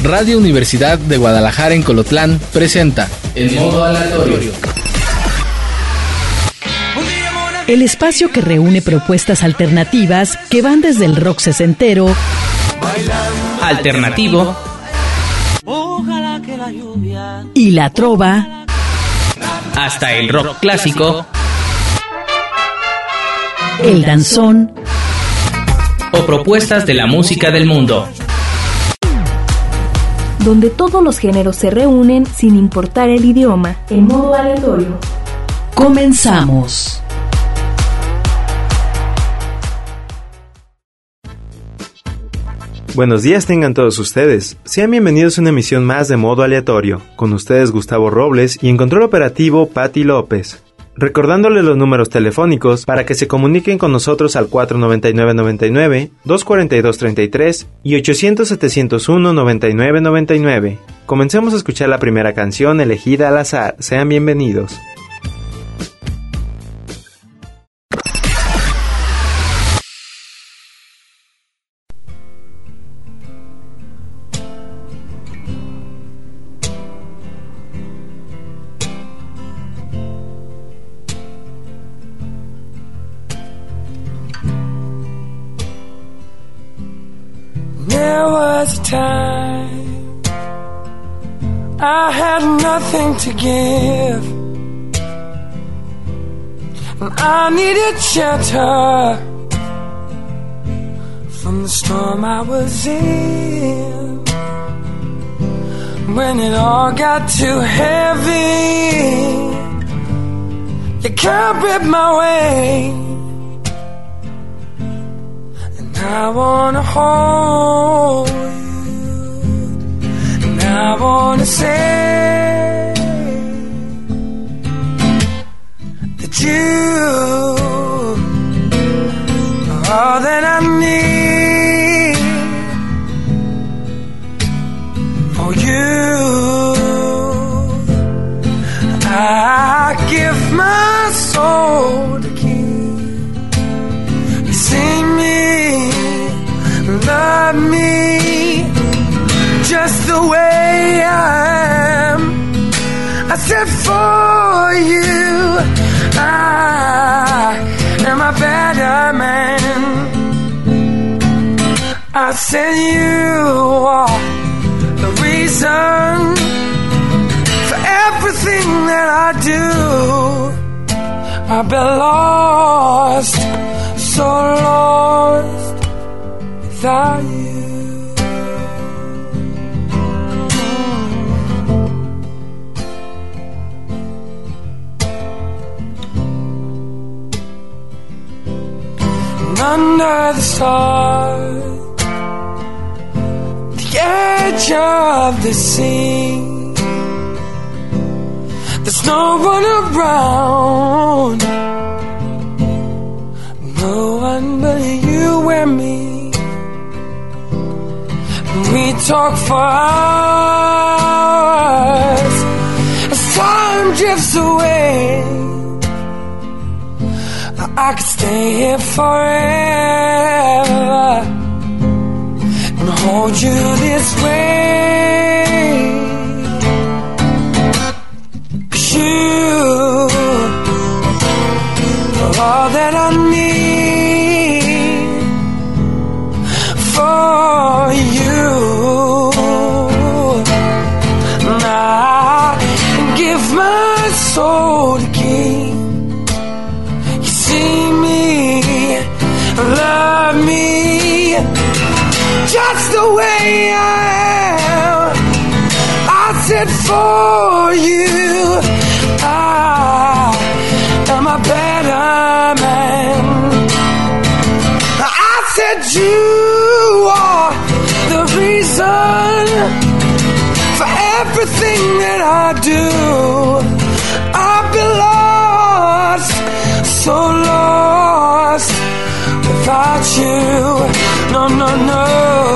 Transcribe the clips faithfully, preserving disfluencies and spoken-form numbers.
Radio Universidad de Guadalajara en Colotlán presenta El Modo Aleatorio. El espacio que reúne propuestas alternativas que van desde el rock sesentero, alternativo y la trova, hasta el rock clásico, el danzón o propuestas de la música del mundo, donde todos los géneros se reúnen sin importar el idioma, en modo aleatorio. Comenzamos. Buenos días tengan todos ustedes. Sean bienvenidos a una emisión más de Modo Aleatorio. Con ustedes Gustavo Robles y en control operativo Patti López. Recordándoles los números telefónicos para que se comuniquen con nosotros al cuatro noventa y nueve noventa y nueve, dos cuarenta y dos treinta y tres y ochocientos setecientos uno noventa y nueve noventa y nueve. Comencemos a escuchar la primera canción elegida al azar. Sean bienvenidos. There was a time I had nothing to give, and I needed shelter from the storm I was in. When it all got too heavy, you can't rip my way. I wanna hold you, and I wanna say that you are all that I need. Oh, you, I give my soul to keep. You see me, love me just the way I am. I said for you, I am a better man. I said you are the reason for everything that I do. I've been lost, so lost without you. And under the stars, the edge of the sea, there's no one around, no one but you and me. We talk for hours as time drifts away. I could stay here forever and hold you this way. 'Cause you are all that I need for you. And I give my soul to keep. You see me, love me just the way I am. I said for you, I am a better man. I said you are the reason for everything that I do. I've been lost, so lost without you. No, no, no,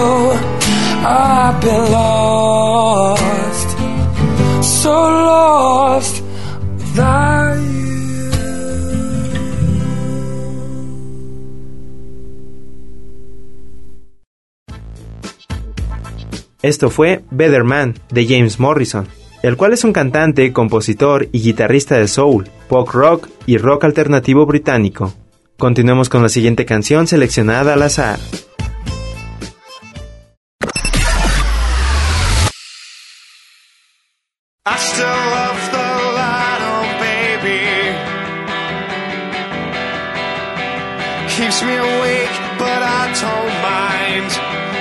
I've been lost, so lost without you. Esto fue Better Man de James Morrison, el cual es un cantante, compositor y guitarrista de soul, pop rock y rock alternativo británico. Continuemos con la siguiente canción seleccionada al azar. I still love the light, oh baby. Keeps me awake, but I don't mind.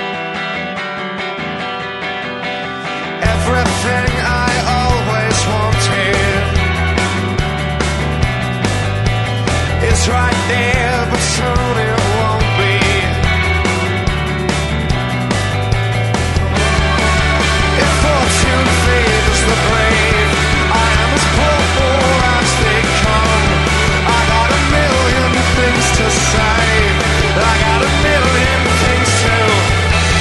Everything I always wanted is right there, but soon it won't be. If fortune favors the brave, I am as poor as they come. I got a million things to say, I got a million things to.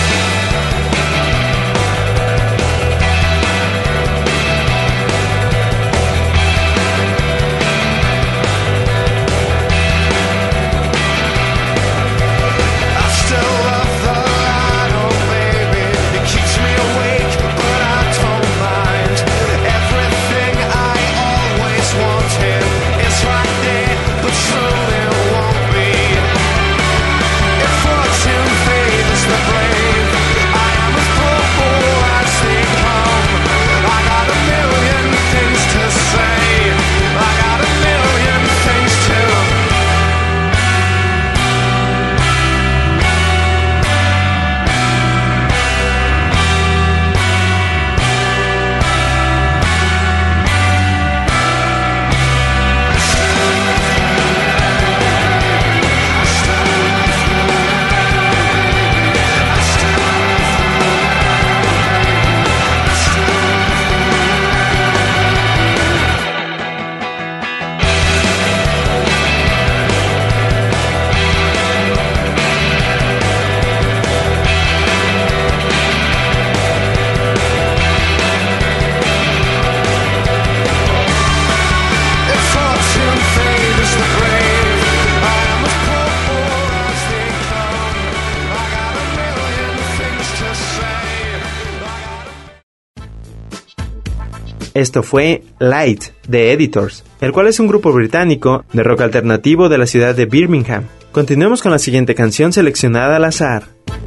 Esto fue Light de Editors, el cual es un grupo británico de rock alternativo de la ciudad de Birmingham. Continuemos con la siguiente canción seleccionada al azar.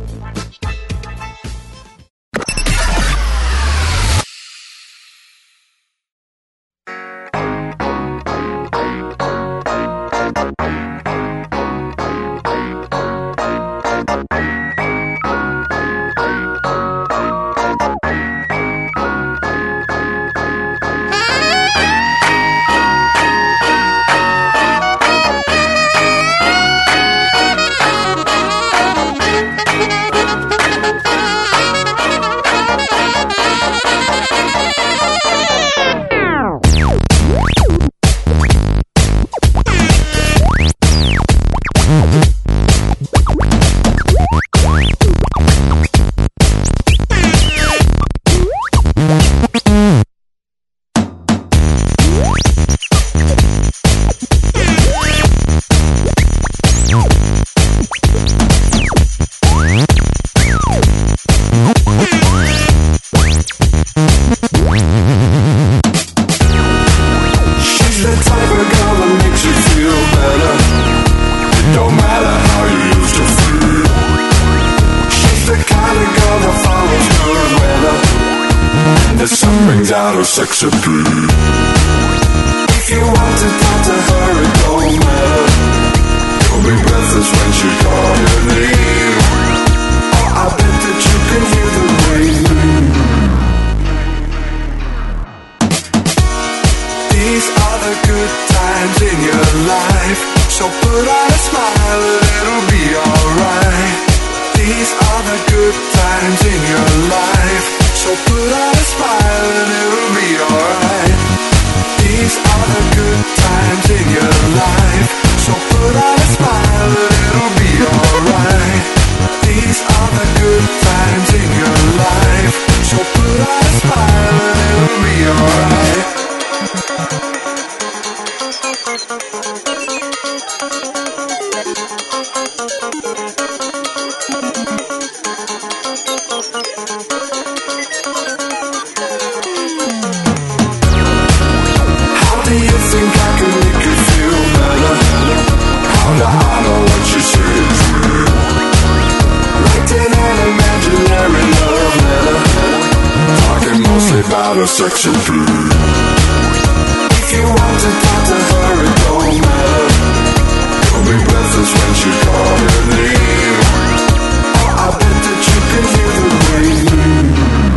Sex appeal. If you want to talk to her, it don't matter. You'll be breathless when she calls your name. Oh, I bet that you can hear the rain. These are the good times in your life, so put on a smile and it'll be alright. These are the good times in your life, so put on a smile and it'll be alright. These are the good times in your life, so put on a smile and it'll be alright. These are the good times in your life, so put on a smile and it'll be alright. out of section three. If you want to talk to her, it don't matter. You'll be breathless when she calls your name. Oh, I bet that you can hear the rain.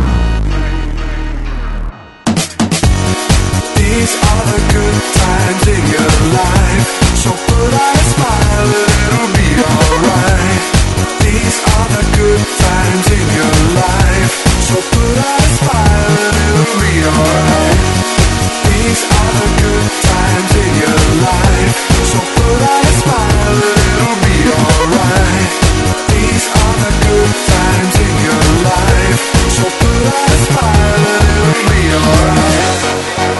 These are the good times in your life, so put on a smile and it'll be alright. These are the good times in your life, so put on a smile and it'll be alright. These are the good times in your life, so put on a smile and it'll be alright. These are the good times in your life, so put on a smile and it'll be alright.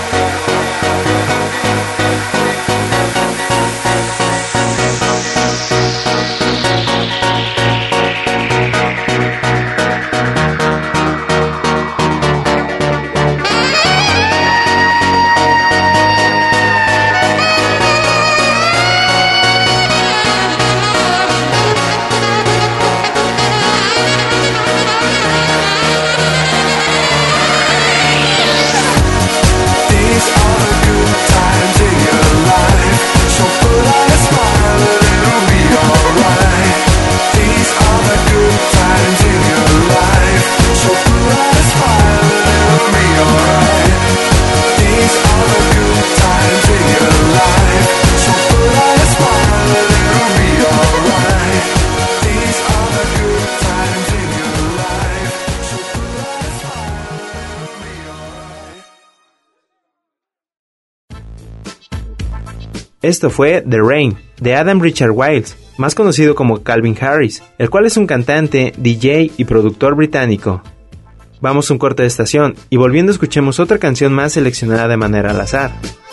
Esto fue The Rain, de Adam Richard Wiles, más conocido como Calvin Harris, el cual es un cantante, D J y productor británico. Vamos a un corte de estación y volviendo escuchemos otra canción más seleccionada de manera al azar.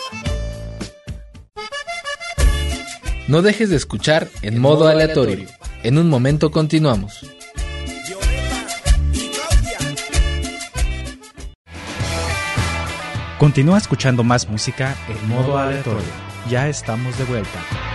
No dejes de escuchar En Modo Aleatorio. En un momento continuamos. Continúa escuchando más música en Modo Aleatorio. Ya estamos de vuelta.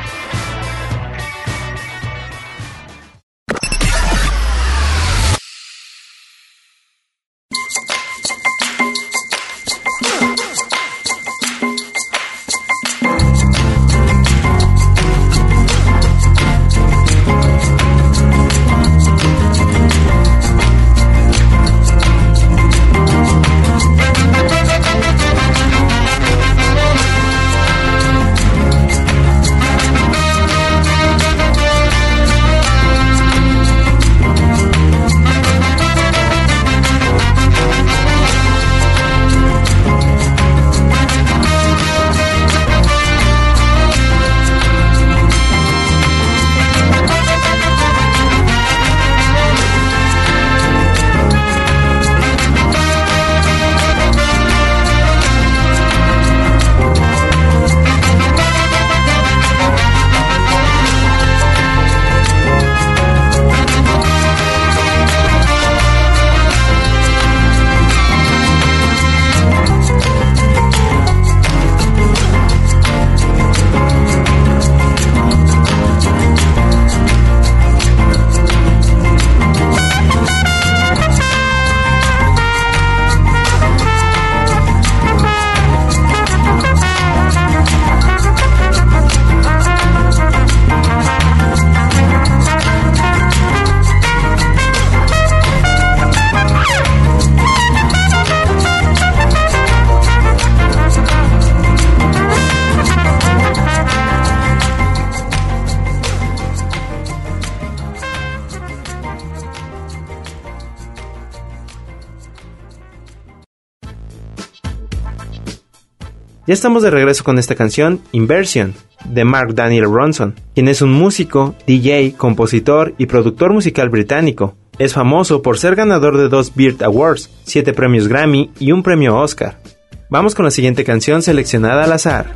Ya estamos de regreso con esta canción, Inversion, de Mark Daniel Ronson, quien es un músico, D J, compositor y productor musical británico. Es famoso por ser ganador de dos Beard Awards, siete premios Grammy y un premio Oscar. Vamos con la siguiente canción seleccionada al azar.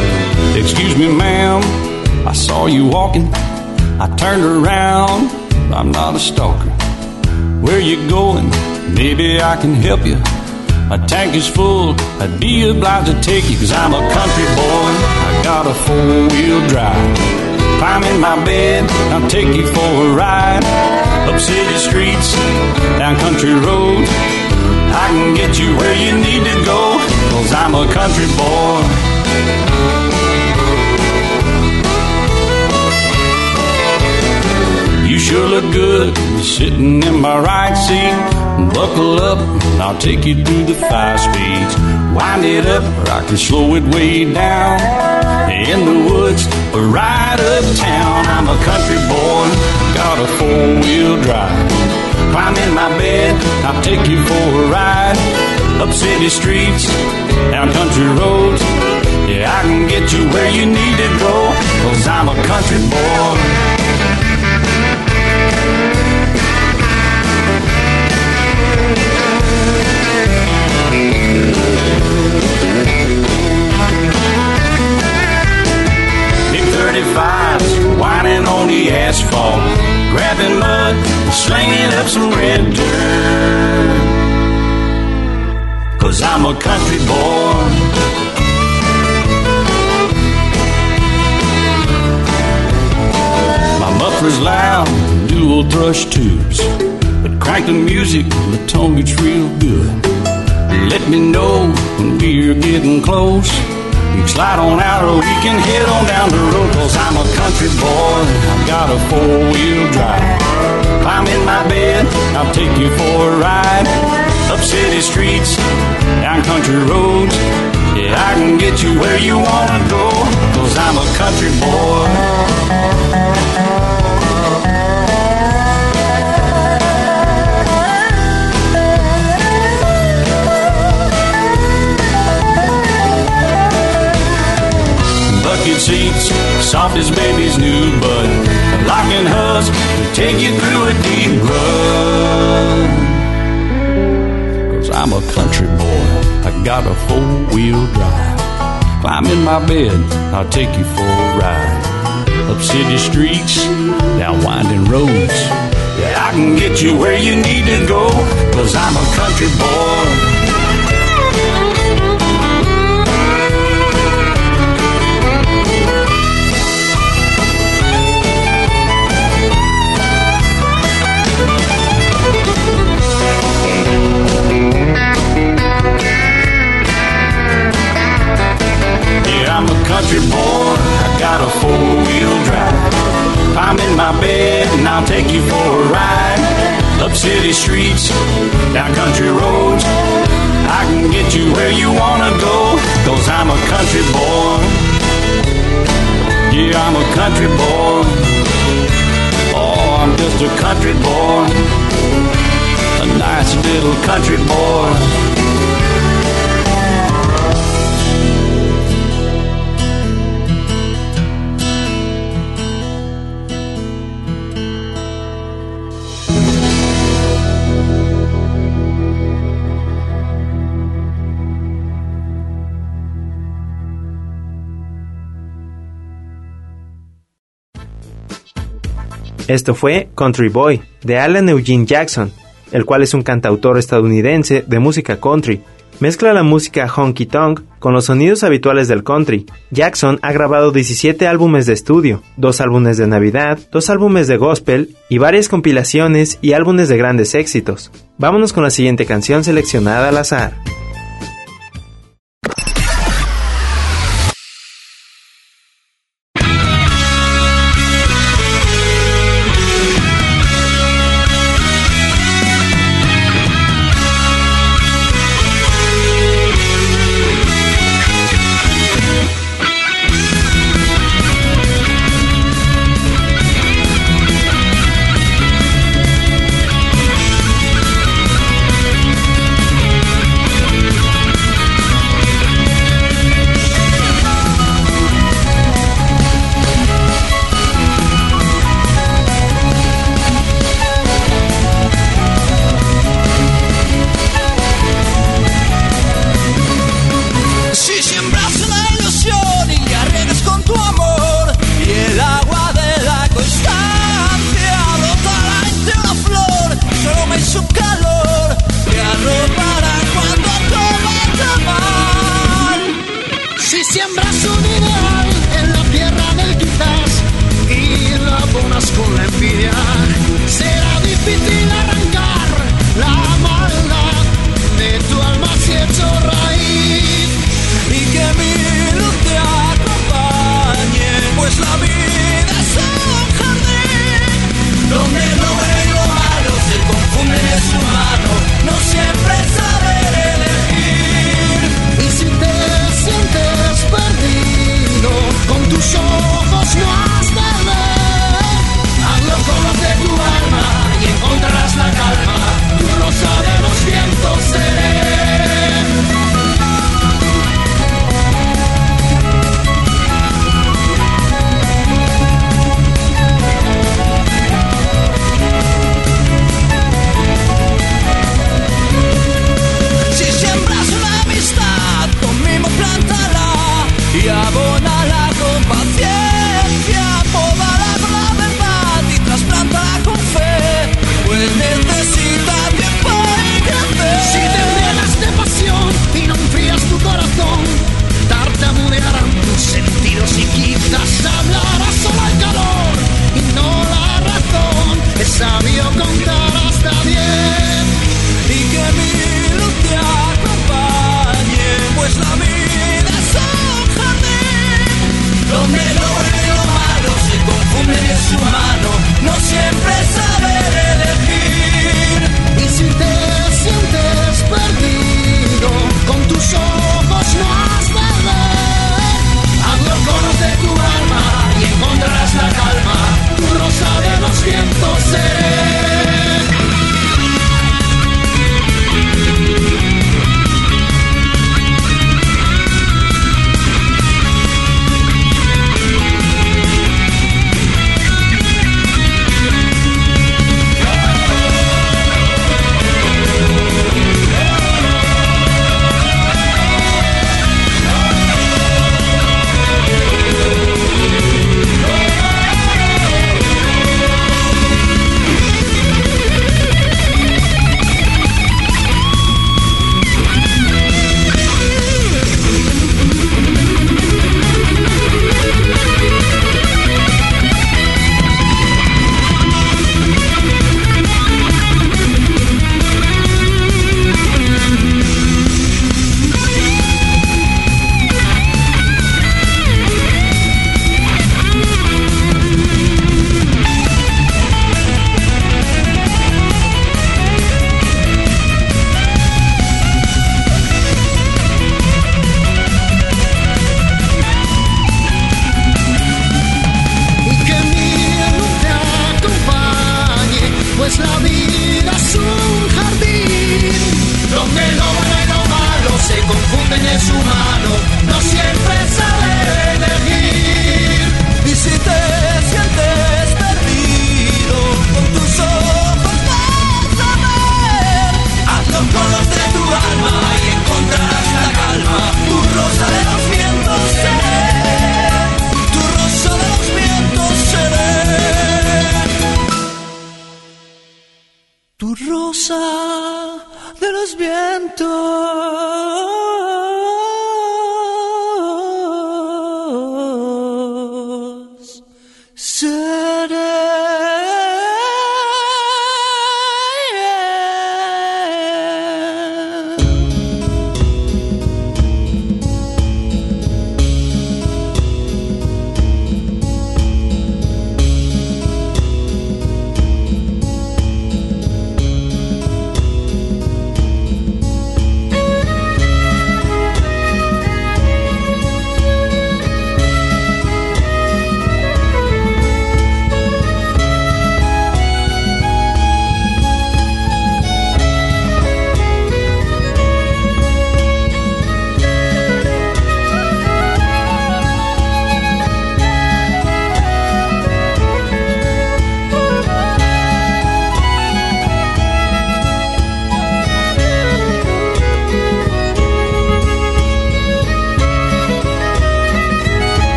Excuse me, ma'am, I saw you walking. I turned around I'm not a stalker. Where you going? Maybe I can help you. My tank is full, I'd be obliged to take you, cause I'm a country boy, I got a four-wheel drive. Climb in my bed, I'll take you for a ride. Up city streets, down country roads, I can get you where you need to go, cause I'm a country boy. You sure look good, sitting in my right seat. Buckle up, I'll take you through the five speeds. Wind it up, or I can slow it way down. In the woods, or right uptown. I'm a country boy, got a four-wheel drive. Climb in my bed, I'll take you for a ride. Up city streets, down country roads, yeah, I can get you where you need to go, cause I'm a country boy. Big thirty-fives, whining on the asphalt, grabbing mud, slinging up some red dirt, cause I'm a country boy. My muffler's loud, dual thrush tubes, but crank the music, the tone gets real good. Let me know when we're getting close. You can slide on out or we can head on down the road, cause I'm a country boy, I've got a four-wheel drive. Climb in my bed, I'll take you for a ride. Up city streets, down country roads, yeah, I can get you where you wanna go, cause I'm a country boy. Bucket seats, soft as baby's new bud, locking hubs to take you through a deep rut, cause I'm a country boy, I got a four-wheel drive. Climb in my bed, I'll take you for a ride. Up city streets, down winding roads, yeah, I can get you where you need to go, cause I'm a country boy. I'm a country boy, I got a four-wheel drive. I'm in my bed and I'll take you for a ride. Up city streets, down country roads, I can get you where you wanna go, cause I'm a country boy. Yeah, I'm a country boy. Oh, I'm just a country boy, a nice little country boy. Esto fue Country Boy, de Alan Eugene Jackson, el cual es un cantautor estadounidense de música country. Mezcla la música honky tonk con los sonidos habituales del country. Jackson ha grabado diecisiete álbumes de estudio, dos álbumes de Navidad, dos álbumes de gospel y varias compilaciones y álbumes de grandes éxitos. Vámonos con la siguiente canción seleccionada al azar. con la envidia. Será difícil arrancar la maldad de tu alma si hecho raíz. Y que mi luz te acompañe, pues la vida es un jardín donde lo bueno y lo malo se confunden, es humano no siempre saber elegir. Y si te sientes perdido, con tus ojos no has de ver. Hazlo con los de tu alma y encontrarás la calma. Tu rosa de los vientos seré. Y abónala con paciencia, pódala con la verdad y trasplántala con fe, pues necesita tiempo y crecer. Si te llenas de pasión y no enfrías tu corazón, tartamudearán tus sentidos y quizás hablarás solo el calor y no la razón. Es sabio contar hasta diez y que mi luz te acompañe, pues la vida es un jardín donde lo bueno y lo malo se confunden, es humano no siempre saber elegir. Y si te sientes perdido, con tus ojos no has de ver. Hazlo con los de tu alma y encontrarás la calma. Tu rosa de los vientos seré.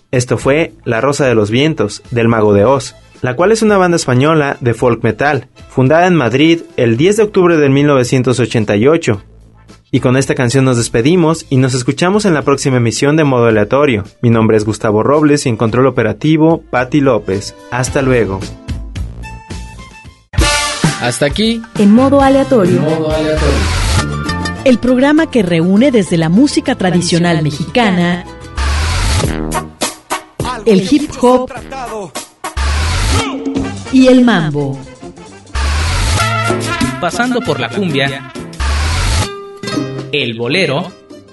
Esto fue La Rosa de los Vientos, del Mago de Oz, la cual es una banda española de folk metal, fundada en Madrid el diez de octubre de mil novecientos ochenta y ocho. Y con esta canción nos despedimos y nos escuchamos en la próxima emisión de Modo Aleatorio. Mi nombre es Gustavo Robles y en control operativo, Patti López. Hasta luego. Hasta aquí, En Modo Aleatorio. En Modo Aleatorio. El programa que reúne desde la música tradicional mexicana, el hip hop y el mambo. Pasando por la cumbia, el bolero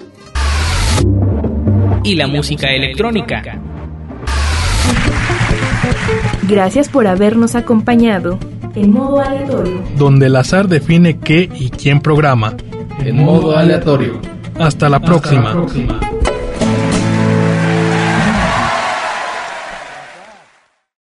y la música electrónica. Gracias por habernos acompañado en Modo Aleatorio. Donde el azar define qué y quién programa. En Modo Aleatorio. Hasta la próxima. Hasta la próxima.